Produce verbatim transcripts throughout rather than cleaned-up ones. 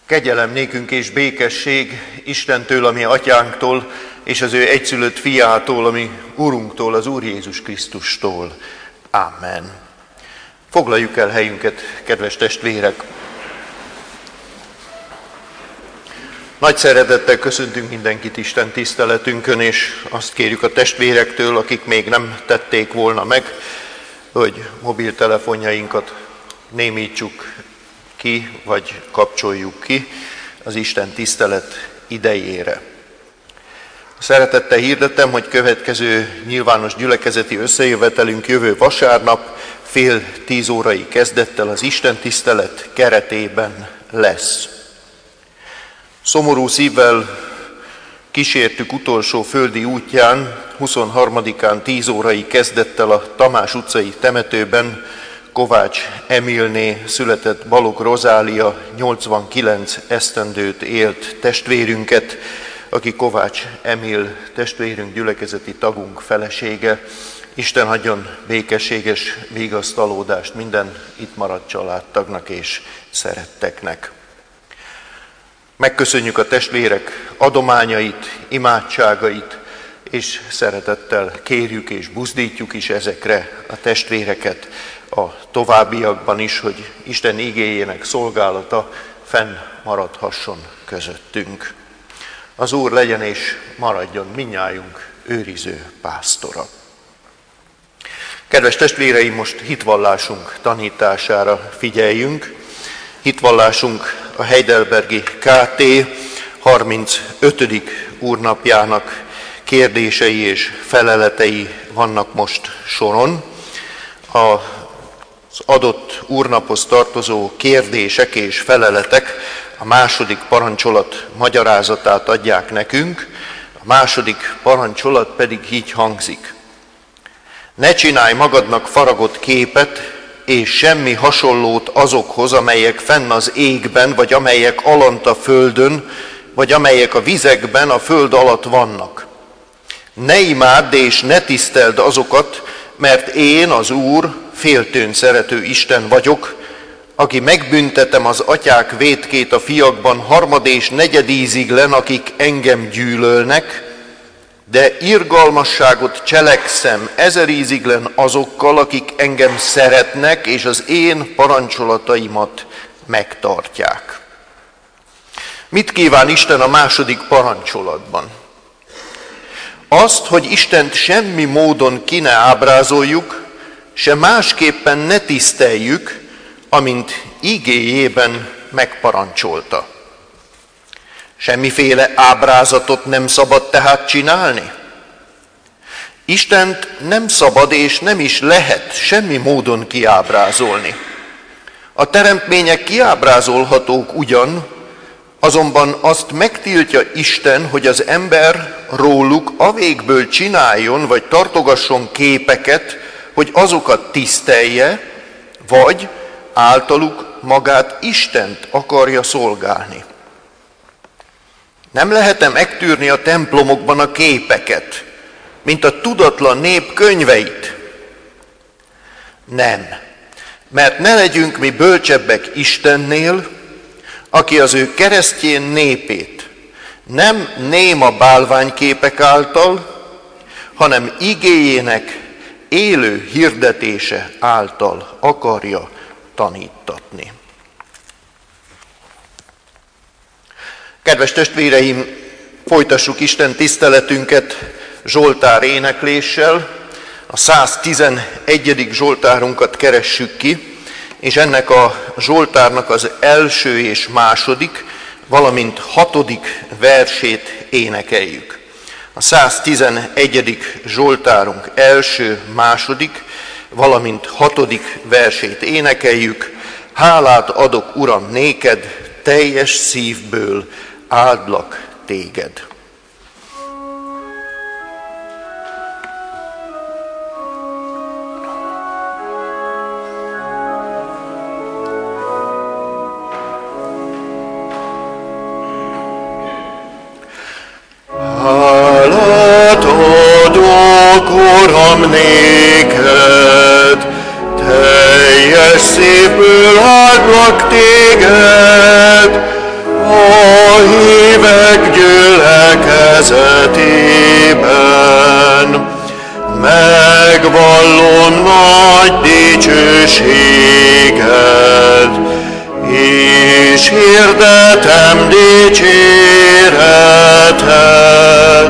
Kegyelem nékünk és békesség Istentől, ami atyánktól, és az ő egyszülött fiától, ami Urunktól, az Úr Jézus Krisztustól. Amen. Foglaljuk el helyünket, kedves testvérek! Nagy szeretettel köszöntünk mindenkit Isten tiszteletünkön, és azt kérjük a testvérektől, akik még nem tették volna meg, hogy mobiltelefonjainkat némítsuk ki, vagy kapcsoljuk ki az Isten tisztelet idejére. Szeretettel hirdetem, hogy következő nyilvános gyülekezeti összejövetelünk jövő vasárnap fél tíz órai kezdettel az Isten tisztelet keretében lesz. Szomorú szívvel kísértük utolsó földi útján, huszonharmadikán tíz órai kezdettel a Tamás utcai temetőben Kovács Emilné született Balogh Rozália nyolcvankilenc esztendőt élt testvérünket, aki Kovács Emil testvérünk, gyülekezeti tagunk felesége. Isten adjon békességes vigasztalódást minden itt maradt családtagnak és szeretteknek. Megköszönjük a testvérek adományait, imádságait, és szeretettel kérjük és buzdítjuk is ezekre a testvéreket a továbbiakban is, hogy Isten igéjének szolgálata fennmaradhasson közöttünk. Az Úr legyen és maradjon mindnyájunk őriző pásztora. Kedves testvéreim, most hitvallásunk tanítására figyeljünk. Hitvallásunk a Heidelbergi ká té harmincötödik úrnapjának kérdései és feleletei vannak most soron. Az adott úrnaphoz tartozó kérdések és feleletek a második parancsolat magyarázatát adják nekünk, a második parancsolat pedig így hangzik. Ne csinálj magadnak faragott képet, és semmi hasonlót azokhoz, amelyek fenn az égben, vagy amelyek alant a földön, vagy amelyek a vizekben, a föld alatt vannak. Ne imádd és ne tiszteld azokat, mert én, az Úr, féltőn szerető Isten vagyok, aki megbüntetem az atyák vétkét a fiakban harmad és negyedíziglen, akik engem gyűlölnek, de irgalmasságot cselekszem ezeríziglen azokkal, akik engem szeretnek, és az én parancsolataimat megtartják. Mit kíván Isten a második parancsolatban? Azt, hogy Istent semmi módon ki ne ábrázoljuk, se másképpen ne tiszteljük, amint igéjében megparancsolta. Semmiféle ábrázatot nem szabad tehát csinálni. Istent nem szabad és nem is lehet semmi módon kiábrázolni. A teremtmények kiábrázolhatók ugyan, azonban azt megtiltja Isten, hogy az ember róluk avégből csináljon, vagy tartogasson képeket, hogy azokat tisztelje, vagy általuk magát Istent akarja szolgálni. Nem lehet-e megtűrni a templomokban a képeket, mint a tudatlan nép könyveit? Nem, mert ne legyünk mi bölcsebbek Istennél, aki az ő keresztjén népét nem néma bálványképek által, hanem igéjének élő hirdetése által akarja tanítatni. Kedves testvéreim, folytassuk Isten tiszteletünket Zsoltár énekléssel. A száztizenegyedik Zsoltárunkat keressük ki, és ennek a Zsoltárnak az első és második, valamint hatodik versét énekeljük. A száztizenegyedik Zsoltárunk első, második, valamint hatodik versét énekeljük. Hálát adok, Uram, néked, teljes szívből áldlak téged. Hálát adok, Uram, néked, teljes szívből áldlak téged. és hirdetem dicséreted,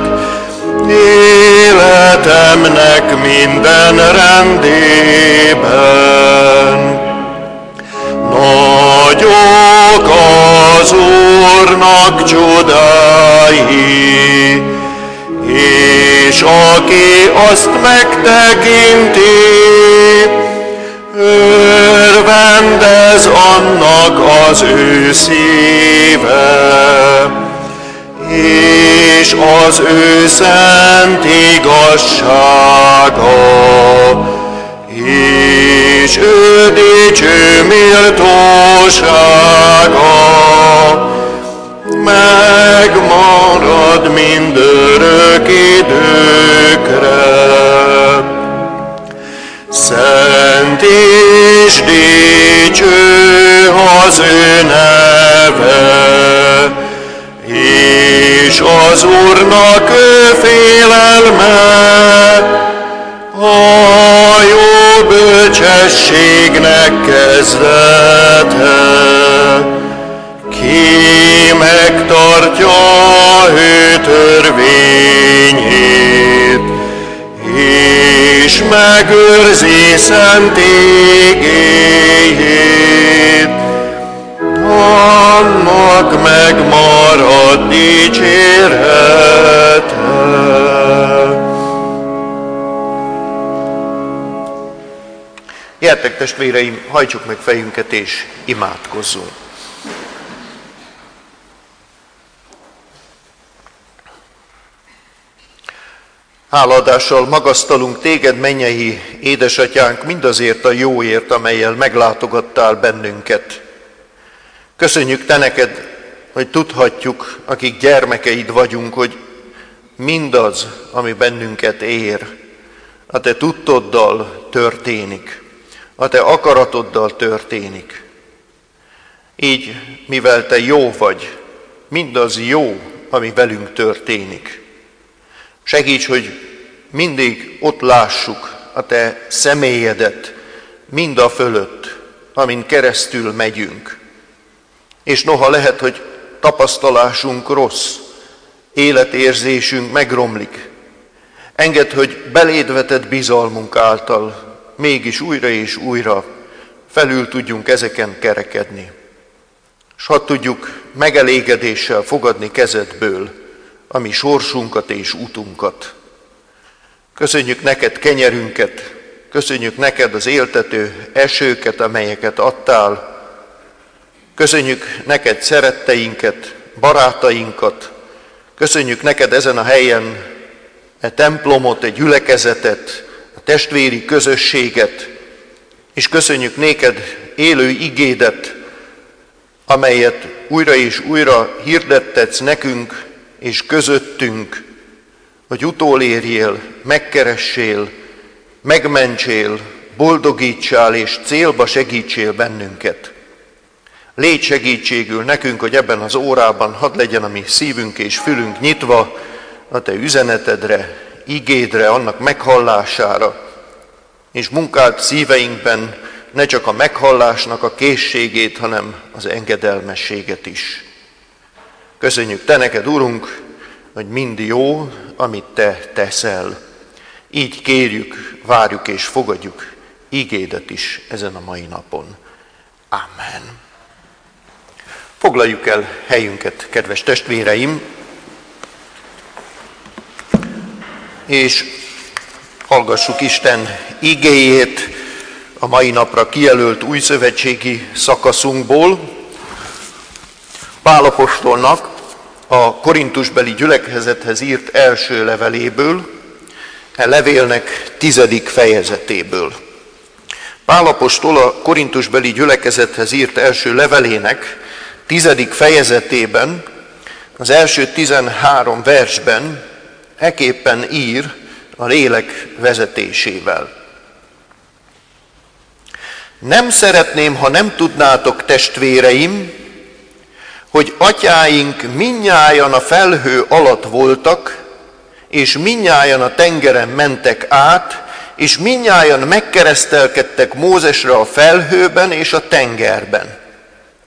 életemnek minden rendében. Nagyok az Úrnak csodái, és aki azt megtekinti, örvendez annak az ő szíve, és az ő szent igazsága, és ő dicső méltósága megmarad mindörök időkre. Szent és dicső az ő neve, és az Úrnak ő félelme, a jó bölcsességnek kezdete. Ki megtartja ő törvényét, és megőrzi szent igéjét, annak megmarad dicsérete. Gyertek, testvéreim, hajtsuk meg fejünket és imádkozzunk. Hálaadással magasztalunk téged, mennyei édesatyánk, mindazért a jóért, amellyel meglátogattál bennünket. Köszönjük te neked, hogy tudhatjuk, akik gyermekeid vagyunk, hogy mindaz, ami bennünket ér, a te tudtoddal történik, a te akaratoddal történik. Így, mivel te jó vagy, mindaz jó, ami velünk történik. Segíts, hogy mindig ott lássuk a te személyedet, mind a fölött, amin keresztül megyünk. És noha lehet, hogy tapasztalásunk rossz, életérzésünk megromlik, engedd, hogy beléd vetett bizalmunk által mégis újra és újra felül tudjunk ezeken kerekedni. S hadd tudjuk megelégedéssel fogadni kezedből a mi sorsunkat és útunkat. Köszönjük neked kenyerünket, köszönjük neked az éltető esőket, amelyeket adtál. Köszönjük neked szeretteinket, barátainkat. Köszönjük neked ezen a helyen e templomot, egy gyülekezetet, a testvéri közösséget, és köszönjük néked élő igédet, amelyet újra és újra hirdettetsz nekünk és közöttünk, hogy utolérjél, megkeressél, megmentsél, boldogítsál és célba segítsél bennünket. Légy segítségül nekünk, hogy ebben az órában hadd legyen a mi szívünk és fülünk nyitva a te üzenetedre, igédre, annak meghallására, és munkált szíveinkben ne csak a meghallásnak a készségét, hanem az engedelmességet is. Köszönjük te neked, Urunk, hogy mind jó, amit te teszel. Így kérjük, várjuk és fogadjuk igédet is ezen a mai napon. Amen. Foglaljuk el helyünket, kedves testvéreim, és hallgassuk Isten igéjét a mai napra kijelölt újszövetségi szakaszunkból. Pál apostolnak a korintusbeli gyülekezethez írt első leveléből, a levélnek tizedik fejezetéből. Pál apostol a korintusbeli gyülekezethez írt első levelének tizedik fejezetében, az első tizenhárom versben ekképpen ír a lélek vezetésével. Nem szeretném, ha nem tudnátok, testvéreim, hogy atyáink mindnyájan a felhő alatt voltak, és mindnyájan a tengeren mentek át, és mindnyájan megkeresztelkedtek Mózesre a felhőben és a tengerben.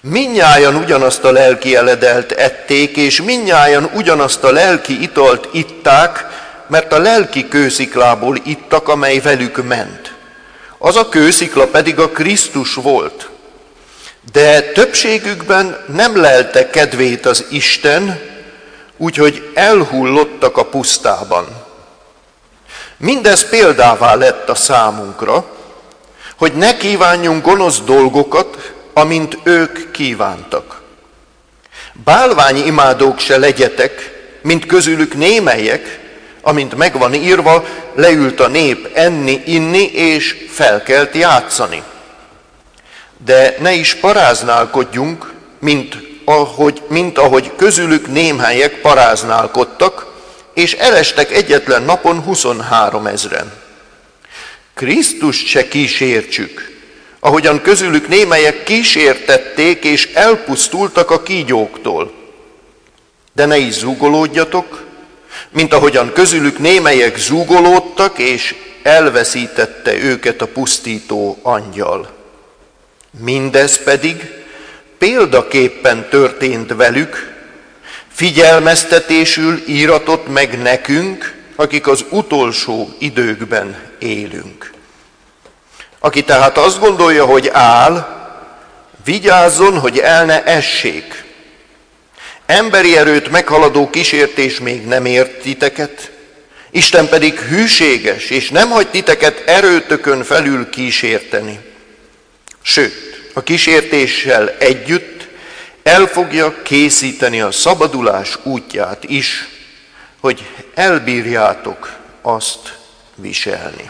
Mindnyájan ugyanazt a lelki eledelt ették, és mindnyájan ugyanazt a lelki italt itták, mert a lelki kősziklából ittak, amely velük ment. Az a kőszikla pedig a Krisztus volt. De többségükben nem lelte kedvét az Isten, úgyhogy elhullottak a pusztában. Mindez példává lett a számunkra, hogy ne kívánjunk gonosz dolgokat, amint ők kívántak. Bálványimádók se legyetek, mint közülük némelyek, amint megvan írva, leült a nép enni, inni és felkelt játszani. De ne is paráználkodjunk, mint ahogy, mint ahogy közülük némelyek paráználkodtak, és elestek egyetlen napon huszonhárom ezren. Krisztust se kísértsük, ahogyan közülük némelyek kísértették, és elpusztultak a kígyóktól. De ne is zúgolódjatok, mint ahogyan közülük némelyek zúgolódtak, és elveszítette őket a pusztító angyal. Mindez pedig példaképpen történt velük, figyelmeztetésül íratott meg nekünk, akik az utolsó időkben élünk. Aki tehát azt gondolja, hogy áll, vigyázzon, hogy el ne essék. Emberi erőt meghaladó kísértés még nem ért titeket, Isten pedig hűséges, és nem hagy titeket erőtökön felül kísérteni. Sőt, a kísértéssel együtt el fogja készíteni a szabadulás útját is, hogy elbírjátok azt viselni.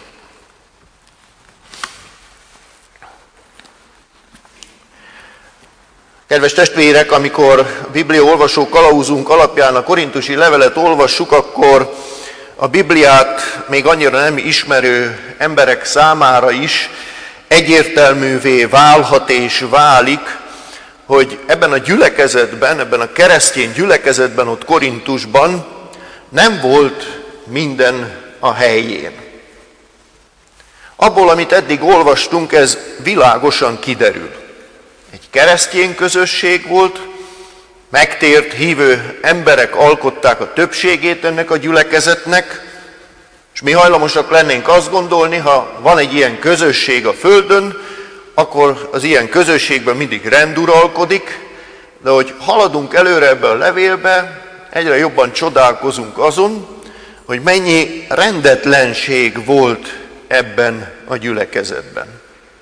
Kedves testvérek, amikor a Biblia olvasó kalauzunk alapján a korintusi levelet olvassuk, akkor a Bibliát még annyira nem ismerő emberek számára is egyértelművé válhat és válik, hogy ebben a gyülekezetben, ebben a keresztény gyülekezetben ott Korintusban nem volt minden a helyén. Abból, amit eddig olvastunk, ez világosan kiderül. Egy keresztény közösség volt, megtért hívő emberek alkották a többségét ennek a gyülekezetnek, és mi hajlamosak lennénk azt gondolni, ha van egy ilyen közösség a földön, akkor az ilyen közösségben mindig rend uralkodik, de hogy haladunk előre ebbe a levélbe, egyre jobban csodálkozunk azon, hogy mennyi rendetlenség volt ebben a gyülekezetben.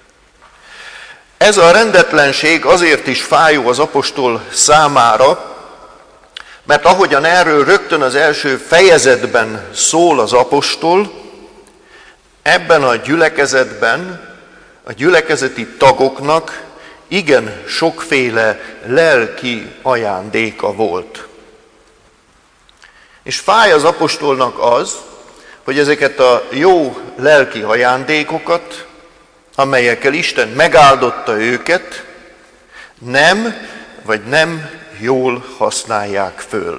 Ez a rendetlenség azért is fájó az apostol számára, mert ahogyan erről rögtön az első fejezetben szól az apostol, ebben a gyülekezetben a gyülekezeti tagoknak igen sokféle lelki ajándéka volt. És fáj az apostolnak az, hogy ezeket a jó lelki ajándékokat, amelyekkel Isten megáldotta őket, nem, vagy nem jól használják föl.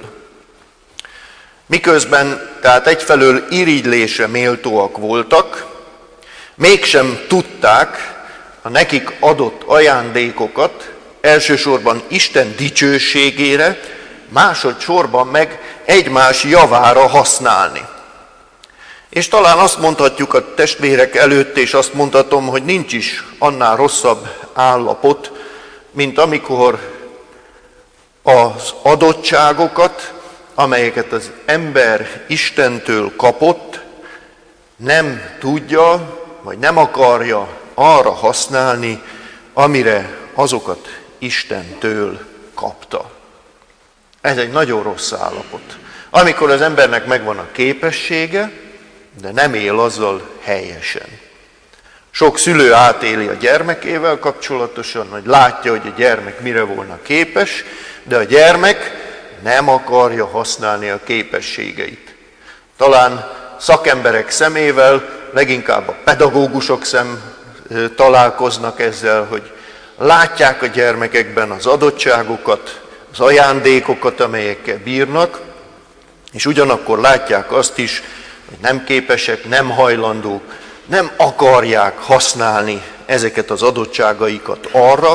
Miközben tehát egyfelől irigylésre méltóak voltak, mégsem tudták a nekik adott ajándékokat elsősorban Isten dicsőségére, másodszorban meg egymás javára használni. És talán azt mondhatjuk a testvérek előtt, és azt mondhatom, hogy nincs is annál rosszabb állapot, mint amikor az adottságokat, amelyeket az ember Istentől kapott, nem tudja, vagy nem akarja arra használni, amire azokat Istentől kapta. Ez egy nagyon rossz állapot. Amikor az embernek megvan a képessége, de nem él azzal helyesen. Sok szülő átéli a gyermekével kapcsolatosan, hogy látja, hogy a gyermek mire volna képes, de a gyermek nem akarja használni a képességeit. Talán szakemberek szemével, leginkább a pedagógusok szem találkoznak ezzel, hogy látják a gyermekekben az adottságokat, az ajándékokat, amelyekkel bírnak, és ugyanakkor látják azt is, hogy nem képesek, nem hajlandók, nem akarják használni ezeket az adottságaikat arra,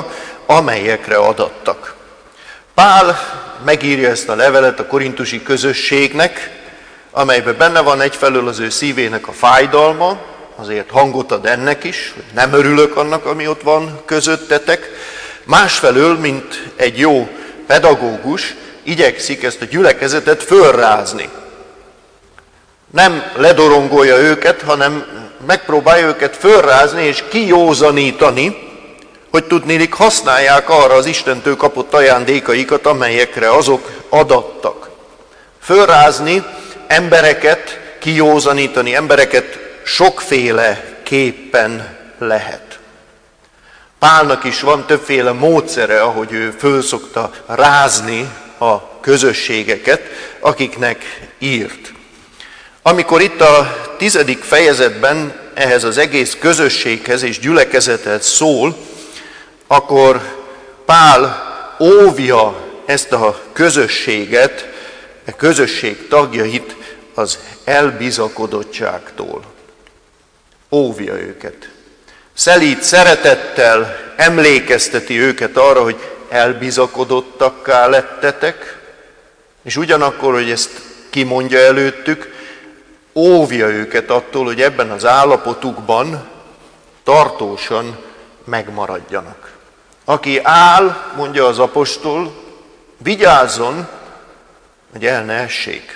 amelyekre adattak. Pál megírja ezt a levelet a korintusi közösségnek, amelyben benne van egyfelől az ő szívének a fájdalma, azért hangot ad ennek is, hogy nem örülök annak, ami ott van közöttetek. Másfelől, mint egy jó pedagógus, igyekszik ezt a gyülekezetet fölrázni. Nem ledorongolja őket, hanem megpróbálja őket fölrázni és kijózanítani, hogy tudnélik használják arra az Istentől kapott ajándékaikat, amelyekre azok adattak. Fölrázni, embereket kijózanítani, embereket sokféle képpen lehet. Pálnak is van többféle módszere, ahogy ő föl szokta rázni a közösségeket, akiknek írt. Amikor itt a tizedik fejezetben ehhez az egész közösséghez és gyülekezethez szól, akkor Pál óvja ezt a közösséget, a közösség tagjait az elbizakodottságtól. Óvja őket. Szelíd szeretettel emlékezteti őket arra, hogy elbizakodottakká lettetek, és ugyanakkor, hogy ezt kimondja előttük, óvja őket attól, hogy ebben az állapotukban tartósan megmaradjanak. Aki áll, mondja az apostol, vigyázzon, hogy el ne essék.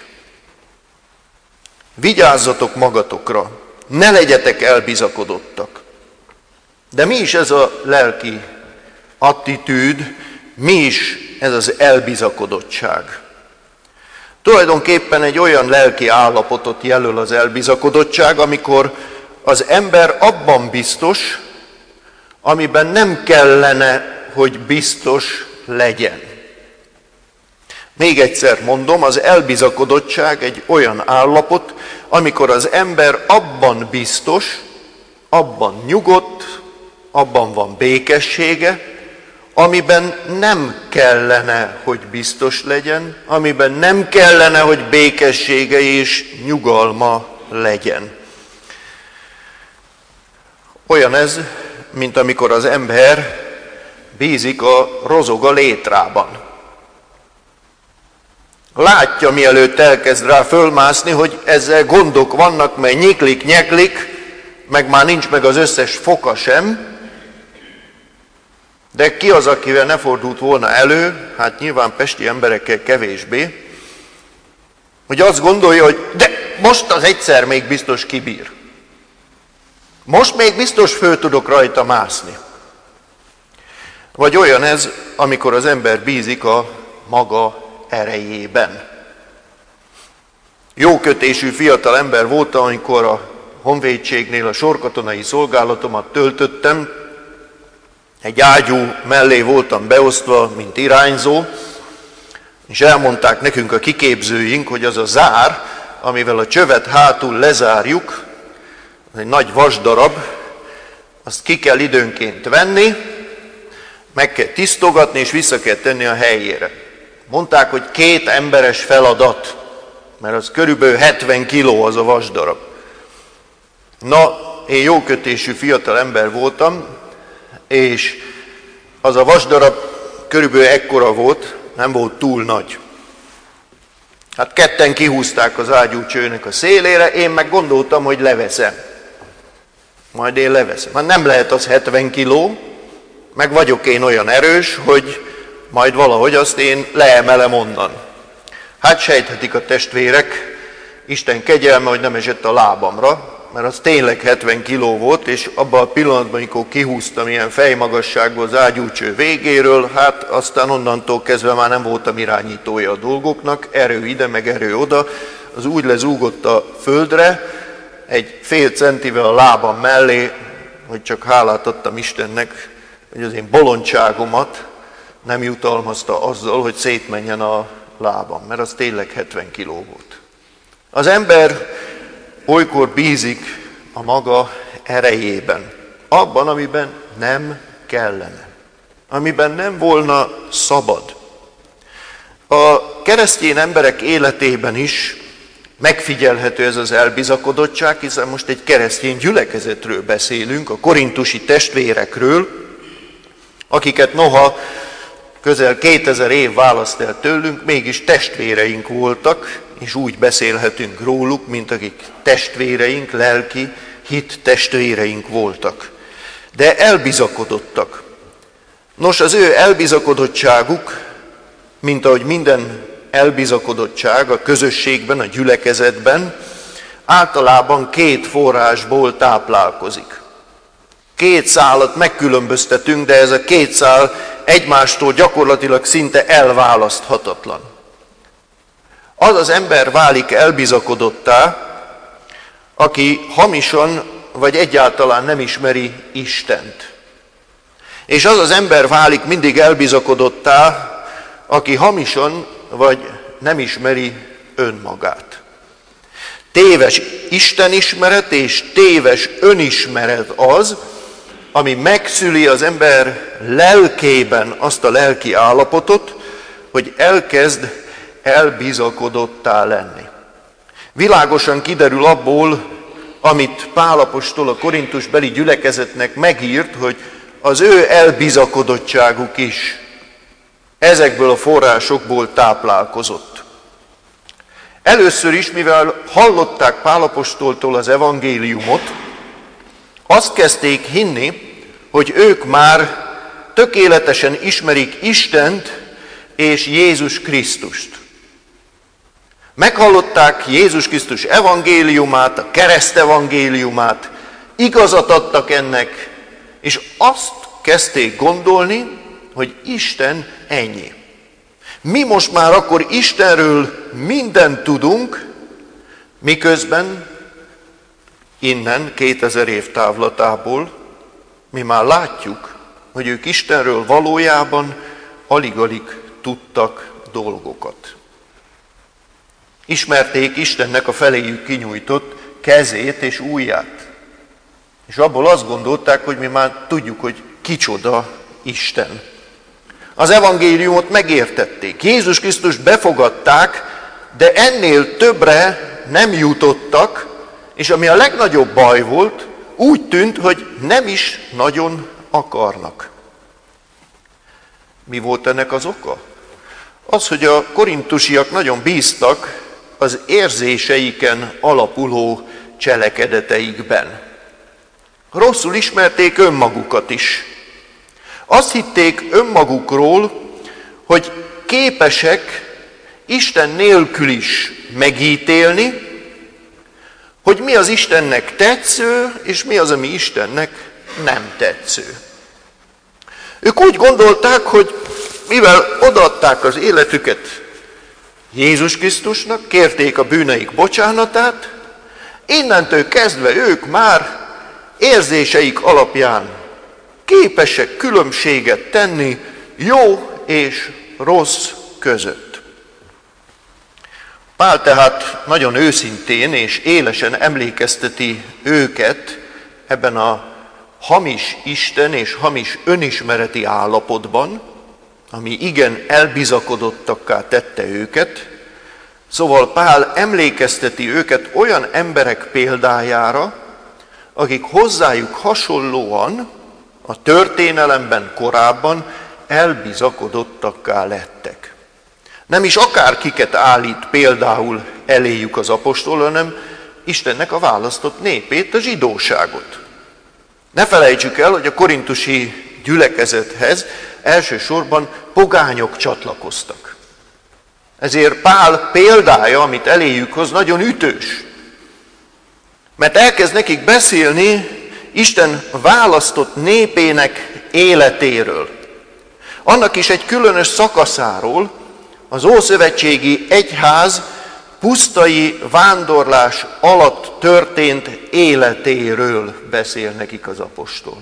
Vigyázzatok magatokra, ne legyetek elbizakodottak. De mi is ez a lelki attitűd, mi is ez az elbizakodottság? Tulajdonképpen egy olyan lelki állapotot jelöl az elbizakodottság, amikor az ember abban biztos, amiben nem kellene, hogy biztos legyen. Még egyszer mondom, az elbizakodottság egy olyan állapot, amikor az ember abban biztos, abban nyugodt, abban van békessége, amiben nem kellene, hogy biztos legyen, amiben nem kellene, hogy békessége és nyugalma legyen. Olyan ez, mint amikor az ember bízik a rozog a létrában. Látja, mielőtt elkezd rá fölmászni, hogy ezzel gondok vannak, mert nyiklik, nyeklik, meg már nincs meg az összes foka sem, de ki az, akivel ne fordult volna elő, hát nyilván pesti emberekkel kevésbé, hogy azt gondolja, hogy de most az egyszer még biztos kibír. Most még biztos föl tudok rajta mászni. Vagy olyan ez, amikor az ember bízik a maga erejében. Jókötésű fiatal ember voltam, amikor a honvédségnél a sorkatonai szolgálatomat töltöttem, egy ágyú mellé voltam beosztva, mint irányzó, és elmondták nekünk a kiképzőink, hogy az a zár, amivel a csövet hátul lezárjuk, az egy nagy vasdarab, azt ki kell időnként venni, meg kell tisztogatni, és vissza kell tenni a helyére. Mondták, hogy két emberes feladat, mert az körülbelül hetven kiló az a vasdarab. Na, én jókötésű fiatal ember voltam, és az a vasdarab körülbelül ekkora volt, nem volt túl nagy. Hát ketten kihúzták az ágyúcsőnek a szélére, én meg gondoltam, hogy leveszem. Majd én leveszem. Hát nem lehet az hetven kiló, meg vagyok én olyan erős, hogy majd valahogy azt én leemelem onnan. Hát sejthetik a testvérek, Isten kegyelme, hogy nem esett a lábamra, mert az tényleg hetven kiló volt, és abban a pillanatban, amikor kihúztam ilyen fejmagasságból az ágyúcső végéről, hát aztán onnantól kezdve már nem voltam irányítója a dolgoknak, erő ide, meg erő oda, az úgy lezúgott a földre, egy fél centivel a lábam mellé, hogy csak hálát adtam Istennek, hogy az én bolondságomat nem jutalmazta azzal, hogy szétmenjen a lábam, mert az tényleg hetven kiló volt. Az ember olykor bízik a maga erejében, abban, amiben nem kellene, amiben nem volna szabad. A keresztény emberek életében is megfigyelhető ez az elbizakodottság, hiszen most egy keresztény gyülekezetről beszélünk, a korintusi testvérekről, akiket noha közel kétezer év választ el tőlünk, mégis testvéreink voltak, és úgy beszélhetünk róluk, mint akik testvéreink, lelki, hit testvéreink voltak. De elbizakodottak. Nos, az ő elbizakodottságuk, mint ahogy minden elbizakodottság a közösségben, a gyülekezetben, általában két forrásból táplálkozik. Két szálat megkülönböztetünk, de ez a két szál egymástól gyakorlatilag szinte elválaszthatatlan. Az az ember válik elbizakodottá, aki hamisan vagy egyáltalán nem ismeri Istent. És az az ember válik mindig elbizakodottá, aki hamisan vagy nem ismeri önmagát. Téves istenismeret és téves önismeret az, ami megszüli az ember lelkében azt a lelki állapotot, hogy elkezd elbizakodottá lenni. Világosan kiderül abból, amit Pál apostol a korintusbeli gyülekezetnek megírt, hogy az ő elbizakodottságuk is ezekből a forrásokból táplálkozott. Először is, mivel hallották Pál apostoltól az evangéliumot, azt kezdték hinni, hogy ők már tökéletesen ismerik Istent és Jézus Krisztust. Meghallották Jézus Krisztus evangéliumát, a kereszt evangéliumát, igazat adtak ennek, és azt kezdték gondolni, hogy Isten ennyi. Mi most már akkor Istenről mindent tudunk, miközben innen kétezer év távlatából mi már látjuk, hogy ők Istenről valójában alig-alig tudtak dolgokat. Ismerték Istennek a feléjük kinyújtott kezét és ujját. És abból azt gondolták, hogy mi már tudjuk, hogy kicsoda Isten. Az evangéliumot megértették, Jézus Krisztust befogadták, de ennél többre nem jutottak, és ami a legnagyobb baj volt, úgy tűnt, hogy nem is nagyon akarnak. Mi volt ennek az oka? Az, hogy a korintusiak nagyon bíztak az érzéseiken alapuló cselekedeteikben. Rosszul ismerték önmagukat is. Azt hitték önmagukról, hogy képesek Isten nélkül is megítélni, hogy mi az Istennek tetsző, és mi az, ami Istennek nem tetsző. Ők úgy gondolták, hogy mivel odaadták az életüket Jézus Krisztusnak, kérték a bűneik bocsánatát, innentől kezdve ők már érzéseik alapján képesek különbséget tenni jó és rossz között. Pál tehát nagyon őszintén és élesen emlékezteti őket ebben a hamis Isten és hamis önismereti állapotban, ami igen elbizakodottakká tette őket. Szóval Pál emlékezteti őket olyan emberek példájára, akik hozzájuk hasonlóan a történelemben korábban elbizakodottakká lettek. Nem is akárkiket állít például eléjük az apostol, hanem Istennek a választott népét, a zsidóságot. Ne felejtsük el, hogy a korintusi gyülekezethez elsősorban pogányok csatlakoztak. Ezért Pál példája, amit eléjük hoz, nagyon ütős. Mert elkezd nekik beszélni Isten választott népének életéről. Annak is egy különös szakaszáról, az ószövetségi egyház pusztai vándorlás alatt történt életéről beszél nekik az apostol.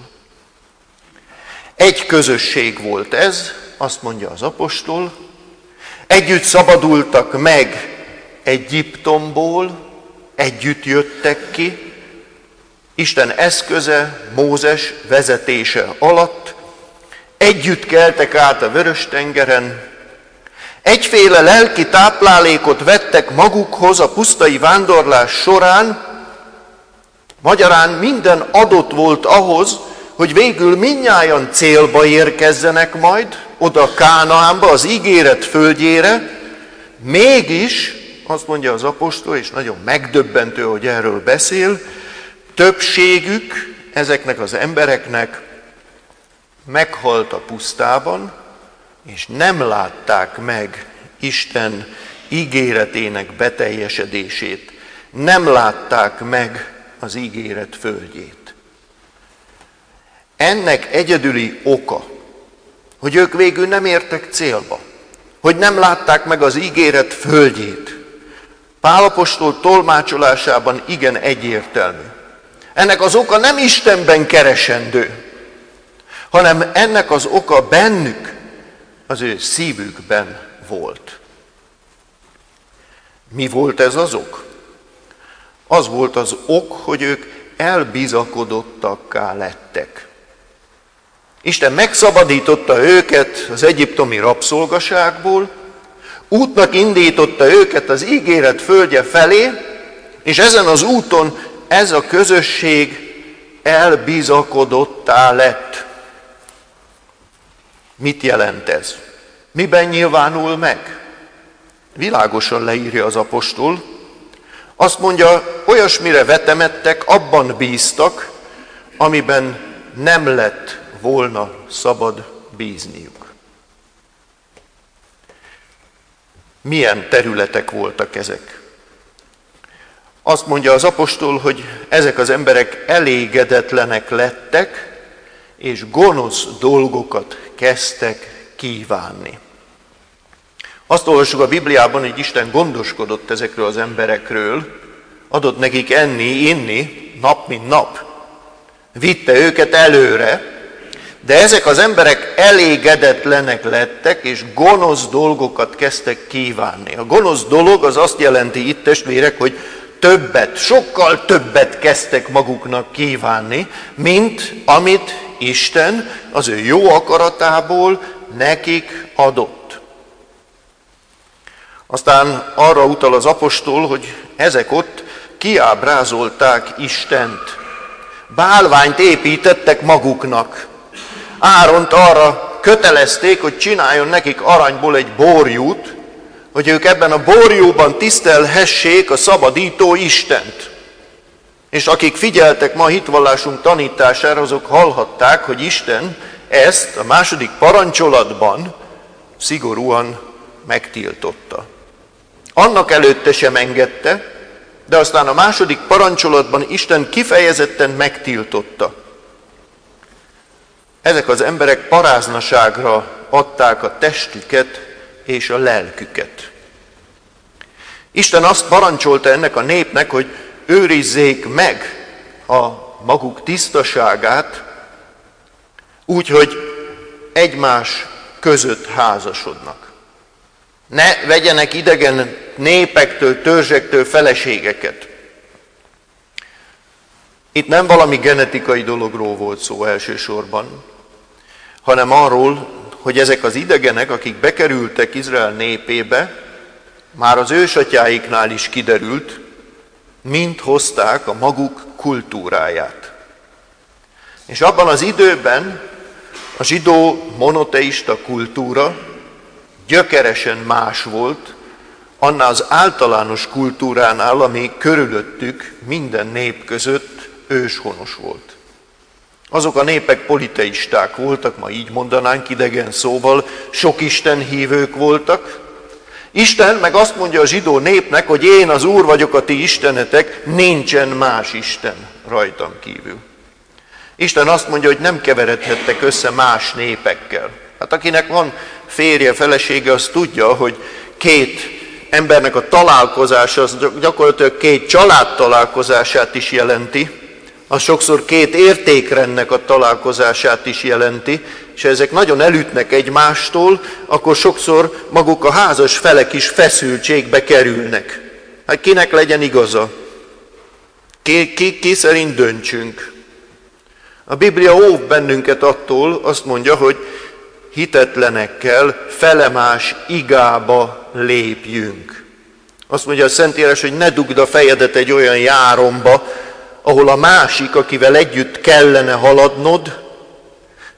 Egy közösség volt ez, azt mondja az apostol, együtt szabadultak meg Egyiptomból, együtt jöttek ki, Isten eszköze, Mózes vezetése alatt, együtt keltek át a Vörös-tengeren, egyféle lelki táplálékot vettek magukhoz a pusztai vándorlás során, magyarán minden adott volt ahhoz, hogy végül mindnyájan célba érkezzenek majd, oda Kánaánba, az ígéret földjére, mégis, azt mondja az apostol, és nagyon megdöbbentő, hogy erről beszél, többségük ezeknek az embereknek meghalt a pusztában, és nem látták meg Isten ígéretének beteljesedését, nem látták meg az ígéret földjét. Ennek egyedüli oka, hogy ők végül nem értek célba, hogy nem látták meg az ígéret földjét, Pál apostol tolmácsolásában igen egyértelmű. Ennek az oka nem Istenben keresendő, hanem ennek az oka bennük, az ő szívükben volt. Mi volt ez az ok? Az volt az ok, hogy ők elbizakodottakká lettek. Isten megszabadította őket az egyiptomi rabszolgaságból, útnak indította őket az ígéret földje felé, és ezen az úton ez a közösség elbizakodottá lett. Mit jelent ez? Miben nyilvánul meg? Világosan leírja az apostol. Azt mondja, olyasmire vetemettek, abban bíztak, amiben nem lett volna szabad bízniuk. Milyen területek voltak ezek? Azt mondja az apostol, hogy ezek az emberek elégedetlenek lettek, és gonosz dolgokat kezdtek kívánni. Azt olvassuk a Bibliában, hogy Isten gondoskodott ezekről az emberekről, adott nekik enni, inni, nap mint nap. Vitte őket előre, de ezek az emberek elégedetlenek lettek, és gonosz dolgokat kezdtek kívánni. A gonosz dolog az azt jelenti itt, testvérek, hogy többet, sokkal többet kezdtek maguknak kívánni, mint amit Isten az ő jó akaratából nekik adott. Aztán arra utal az apostol, hogy ezek ott kiábrázolták Istent. Bálványt építettek maguknak. Áront arra kötelezték, hogy csináljon nekik aranyból egy borjút, hogy ők ebben a borjúban tisztelhessék a szabadító Istent. És akik figyeltek ma a hitvallásunk tanítására, azok hallhatták, hogy Isten ezt a második parancsolatban szigorúan megtiltotta. Annak előtte sem engedte, de aztán a második parancsolatban Isten kifejezetten megtiltotta. Ezek az emberek paráznaságra adták a testüket és a lelküket. Isten azt parancsolta ennek a népnek, hogy őrizzék meg a maguk tisztaságát, úgy, hogy egymás között házasodnak. Ne vegyenek idegen népektől, törzsektől feleségeket. Itt nem valami genetikai dologról volt szó elsősorban, hanem arról, hogy ezek az idegenek, akik bekerültek Izrael népébe, már az ősatyáiknál is kiderült, mind hozták a maguk kultúráját. És abban az időben a zsidó monoteista kultúra gyökeresen más volt annál az általános kultúránál, ami körülöttük minden nép között őshonos volt. Azok a népek politeisták voltak, ma így mondanánk idegen szóval, sok Isten hívők voltak. Isten meg azt mondja a zsidó népnek, hogy én az Úr vagyok a ti istenetek, nincsen más Isten rajtam kívül. Isten azt mondja, hogy nem keveredhettek össze más népekkel. Hát akinek van férje, felesége, az tudja, hogy két embernek a találkozása, az gyakorlatilag két család találkozását is jelenti, az sokszor két értékrendnek a találkozását is jelenti, és ha ezek nagyon elütnek egymástól, akkor sokszor maguk a házas felek is feszültségbe kerülnek. Hát kinek legyen igaza? Ki, ki, ki szerint döntsünk? A Biblia óv bennünket attól, azt mondja, hogy hitetlenekkel felemás igába lépjünk. Azt mondja a Szentírás, hogy ne dugd a fejedet egy olyan járomba, ahol a másik, akivel együtt kellene haladnod,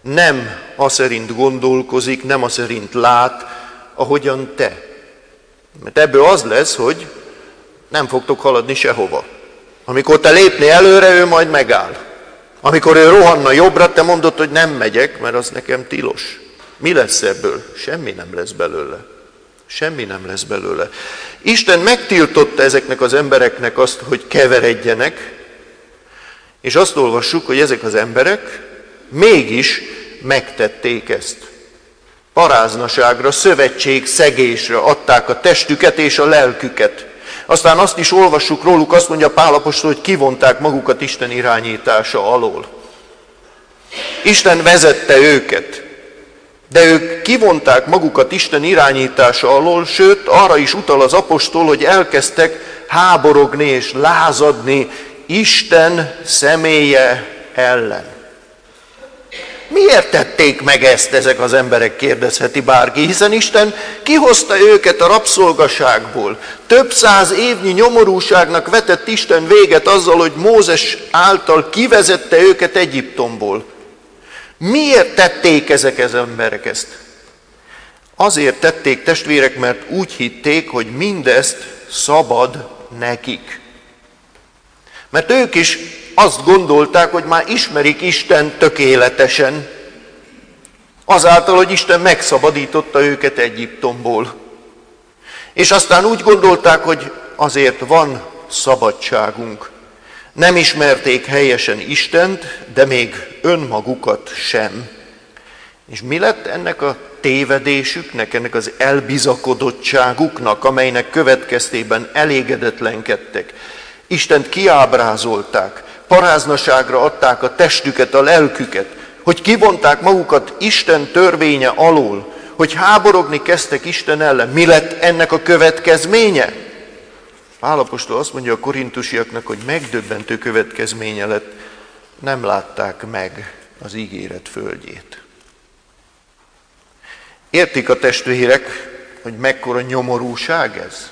Nem aszerint gondolkozik, nem aszerint lát, ahogyan te. Mert ebből az lesz, hogy nem fogtok haladni sehova. Amikor te lépnél előre, ő majd megáll. Amikor ő rohanna jobbra, te mondod, hogy nem megyek, mert az nekem tilos. Mi lesz ebből? Semmi nem lesz belőle. Semmi nem lesz belőle. Isten megtiltotta ezeknek az embereknek azt, hogy keveredjenek, és azt olvassuk, hogy ezek az emberek mégis megtették ezt. Paráznaságra, szövetségszegésre adták a testüket és a lelküket. Aztán azt is olvassuk róluk, azt mondja Pál apostol, hogy kivonták magukat Isten irányítása alól. Isten vezette őket, de ők kivonták magukat Isten irányítása alól, sőt, arra is utal az apostol, hogy elkezdtek háborogni és lázadni Isten személye ellen. Miért tették meg ezt ezek az emberek, kérdezheti bárki, hiszen Isten kihozta őket a rabszolgaságból. Több száz évnyi nyomorúságnak vetett Isten véget azzal, hogy Mózes által kivezette őket Egyiptomból. Miért tették ezek az emberek ezt? Azért tették, testvérek, mert úgy hitték, hogy mindezt szabad nekik. Mert ők is azt gondolták, hogy már ismerik Isten tökéletesen, azáltal, hogy Isten megszabadította őket Egyiptomból. És aztán úgy gondolták, hogy azért van szabadságunk. Nem ismerték helyesen Istent, de még önmagukat sem. És mi lett ennek a tévedésüknek, ennek az elbizakodottságuknak, amelynek következtében elégedetlenkedtek? Istent kiábrázolták, paráznaságra adták a testüket, a lelküket, hogy kivonták magukat Isten törvénye alól, hogy háborogni kezdtek Isten ellen. Mi lett ennek a következménye? Pál apostol azt mondja a korintusiaknak, hogy megdöbbentő következménye lett, nem látták meg az ígéret földjét. Értik a testvérek, hogy mekkora nyomorúság ez?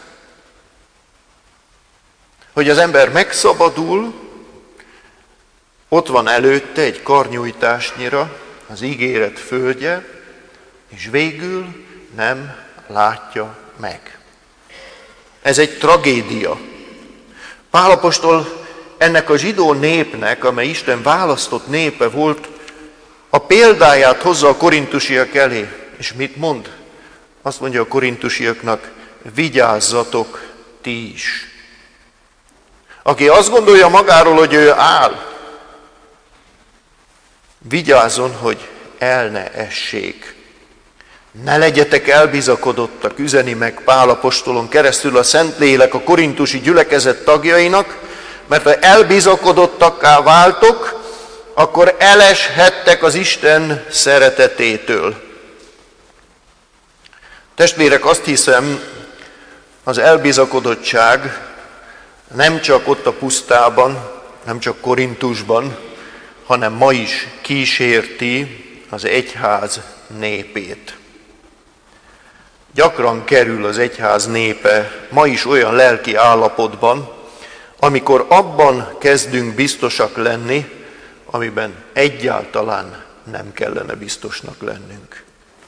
Hogy az ember megszabadul, ott van előtte egy karnyújtásnyira az ígéret földje, és végül nem látja meg. Ez egy tragédia. Pál apostol ennek a zsidó népnek, amely Isten választott népe volt, a példáját hozza a korintusiak elé. És mit mond? Azt mondja a korintusiaknak, vigyázzatok ti is. Aki azt gondolja magáról, hogy ő áll, vigyázzon, hogy el ne essék. Ne legyetek elbizakodottak, üzeni meg Pál apostolon keresztül a Szentlélek a korintusi gyülekezet tagjainak, mert ha elbizakodottakká váltok, akkor eleshettek az Isten szeretetétől. Testvérek, azt hiszem, az elbizakodottság nem csak ott a pusztában, nem csak Korintusban, hanem ma is kísérti az egyház népét. Gyakran kerül az egyház népe ma is olyan lelki állapotban, amikor abban kezdünk biztosak lenni, amiben egyáltalán nem kellene biztosnak lennünk.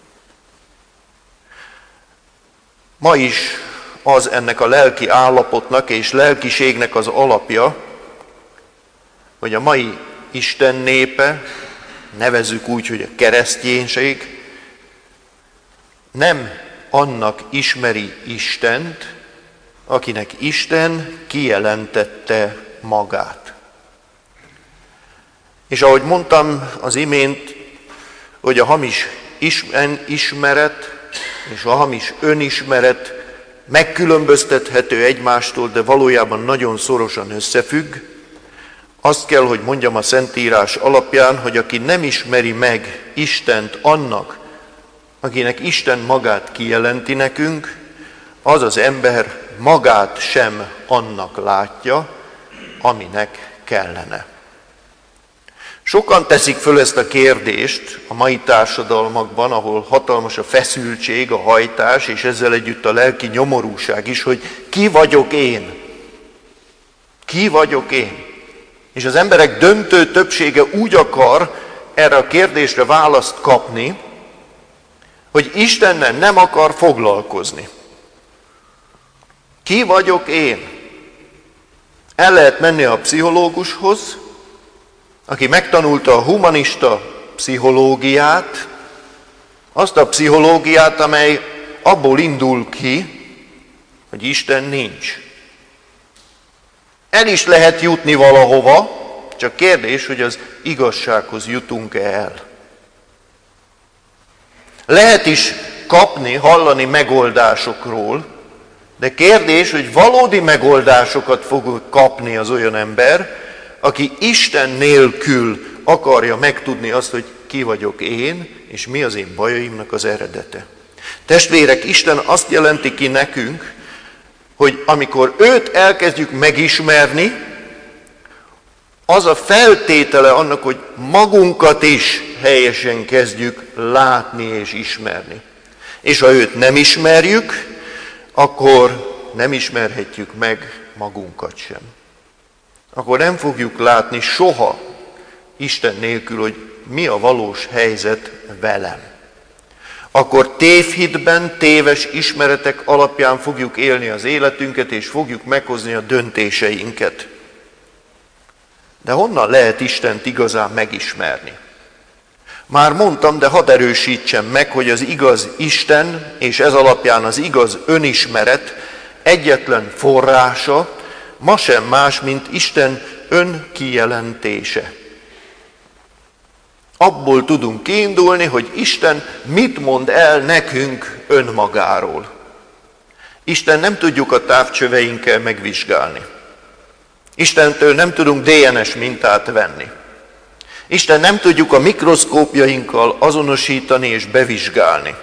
Ma is az ennek a lelki állapotnak és lelkiségnek az alapja, hogy a mai Isten népe, nevezzük úgy, hogy a kereszténység, nem annak ismeri Istent, akinek Isten kijelentette magát. És ahogy mondtam az imént, hogy a hamis ismeret és a hamis önismeret megkülönböztethető egymástól, de valójában nagyon szorosan összefügg. Azt kell, hogy mondjam a Szentírás alapján, hogy aki nem ismeri meg Istent annak, akinek Isten magát kijelenti nekünk, az az ember magát sem annak látja, aminek kellene. Sokan teszik föl ezt a kérdést a mai társadalmakban, ahol hatalmas a feszültség, a hajtás, és ezzel együtt a lelki nyomorúság is, hogy ki vagyok én? Ki vagyok én? És az emberek döntő többsége úgy akar erre a kérdésre választ kapni, hogy Istennel nem akar foglalkozni. Ki vagyok én? El lehet menni a pszichológushoz, aki megtanulta a humanista pszichológiát, azt a pszichológiát, amely abból indul ki, hogy Isten nincs. El is lehet jutni valahova, csak kérdés, hogy az igazsághoz jutunk-e el. Lehet is kapni, hallani megoldásokról, de kérdés, hogy valódi megoldásokat fog kapni az olyan ember, aki Isten nélkül akarja megtudni azt, hogy ki vagyok én, és mi az én bajaimnak az eredete. Testvérek, Isten azt jelenti ki nekünk, hogy amikor őt elkezdjük megismerni, az a feltétele annak, hogy magunkat is helyesen kezdjük látni és ismerni. És ha őt nem ismerjük, akkor nem ismerhetjük meg magunkat sem. Akkor nem fogjuk látni soha Isten nélkül, hogy mi a valós helyzet velem. Akkor tévhitben, téves ismeretek alapján fogjuk élni az életünket, és fogjuk meghozni a döntéseinket. De honnan lehet Istent igazán megismerni? Már mondtam, de hadd erősítsem meg, hogy az igaz Isten, és ez alapján az igaz önismeret egyetlen forrása ma sem más, mint Isten önkijelentése. Abból tudunk kiindulni, hogy Isten mit mond el nekünk önmagáról. Isten nem tudjuk a távcsöveinkkel megvizsgálni. Istentől nem tudunk dé en es mintát venni. Isten nem tudjuk a mikroszkópjainkkal azonosítani és bevizsgálni.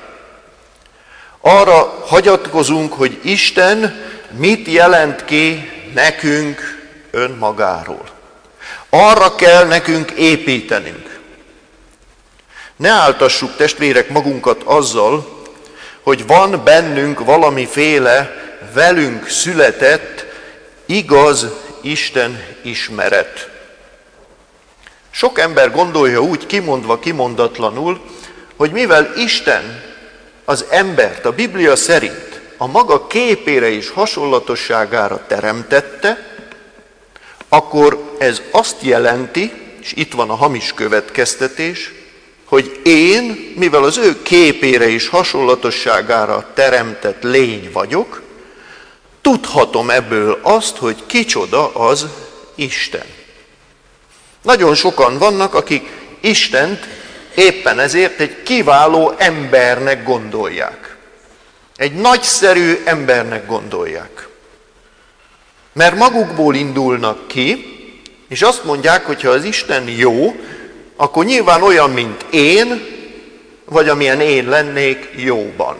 Arra hagyatkozunk, hogy Isten mit jelent ki nekünk önmagáról. Arra kell nekünk építenünk. Ne áltassuk, testvérek, magunkat azzal, hogy van bennünk valamiféle velünk született, igaz Isten ismeret. Sok ember gondolja úgy, kimondva, kimondatlanul, hogy mivel Isten az embert a Biblia szerint a maga képére és hasonlatosságára teremtette, akkor ez azt jelenti, és itt van a hamis következtetés, hogy én, mivel az ő képére és hasonlatosságára teremtett lény vagyok, tudhatom ebből azt, hogy kicsoda az Isten. Nagyon sokan vannak, akik Istent éppen ezért egy kiváló embernek gondolják. Egy nagyszerű embernek gondolják. Mert magukból indulnak ki, és azt mondják, hogy ha az Isten jó, akkor nyilván olyan, mint én, vagy amilyen én lennék jóban.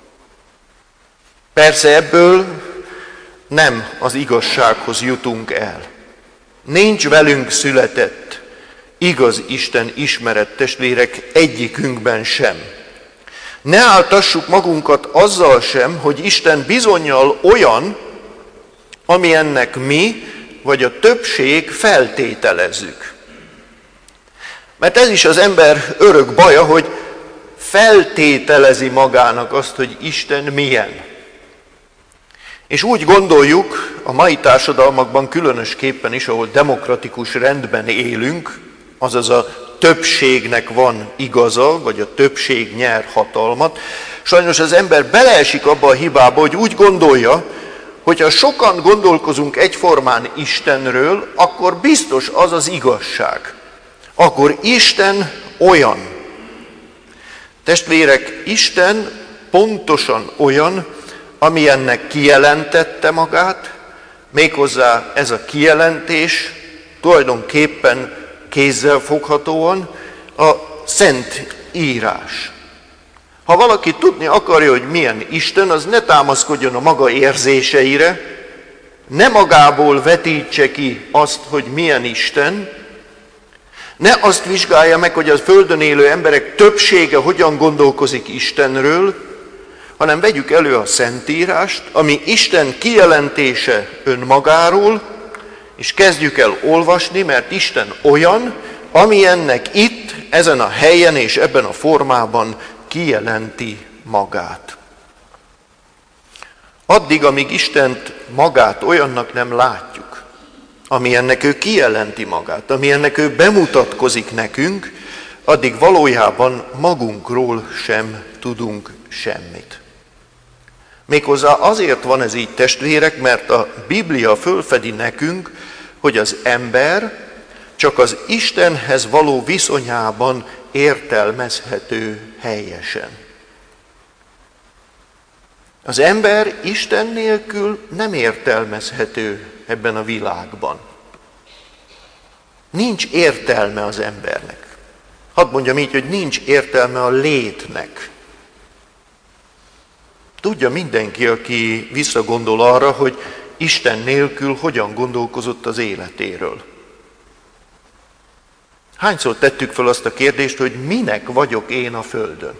Persze ebből nem az igazsághoz jutunk el. Nincs velünk született igaz Isten ismeret, testvérek, egyikünkben sem. Ne áltassuk magunkat azzal sem, hogy Isten bizonnyal olyan, amilyennek mi, vagy a többség feltételezzük. Mert ez is az ember örök baja, hogy feltételezi magának azt, hogy Isten milyen. És úgy gondoljuk, a mai társadalmakban különösképpen is, ahol demokratikus rendben élünk, azaz a többségnek van igaza, vagy a többség nyer hatalmat, sajnos az ember beleesik abba a hibába, hogy úgy gondolja, hogy ha sokan gondolkozunk egyformán Istenről, akkor biztos az az igazság. Akkor Isten olyan. Testvérek, Isten pontosan olyan, amilyennek kijelentette magát, méghozzá ez a kijelentés tulajdonképpen kézzelfoghatóan a Szent Írás. Ha valaki tudni akarja, hogy milyen Isten, az ne támaszkodjon a maga érzéseire, ne magából vetítse ki azt, hogy milyen Isten, ne azt vizsgálja meg, hogy a földön élő emberek többsége hogyan gondolkozik Istenről, hanem vegyük elő a Szentírást, ami Isten kijelentése önmagáról, és kezdjük el olvasni, mert Isten olyan, ami ennek itt, ezen a helyen és ebben a formában kijelenti magát. Addig, amíg Istent magát olyannak nem látjuk, ami ennek ő kijelenti magát, ami ennek ő bemutatkozik nekünk, addig valójában magunkról sem tudunk semmit. Méghozzá azért van ez így, testvérek, mert a Biblia fölfedi nekünk, hogy az ember csak az Istenhez való viszonyában értelmezhető helyesen. Az ember Isten nélkül nem értelmezhető ebben a világban. Nincs értelme az embernek. Hadd mondjam így, hogy nincs értelme a létnek. Tudja mindenki, aki visszagondol arra, hogy Isten nélkül hogyan gondolkozott az életéről. Hányszor tettük fel azt a kérdést, hogy minek vagyok én a Földön?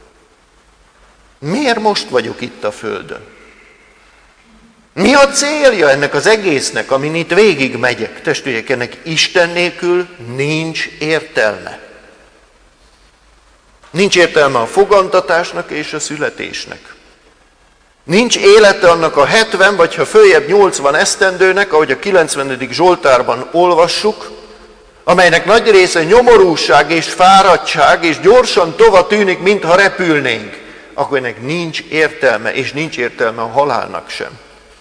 Miért most vagyok itt a Földön? Mi a célja ennek az egésznek, amin itt végig megyek? Testvérek, ennek Isten nélkül nincs értelme. Nincs értelme a fogantatásnak és a születésnek. Nincs élete annak a hetven, vagy ha följebb nyolcvan esztendőnek, ahogy a kilencvenedik Zsoltárban olvassuk, amelynek nagy része nyomorúság és fáradtság, és gyorsan tova tűnik, mintha repülnénk, akkor ennek nincs értelme, és nincs értelme a halálnak sem.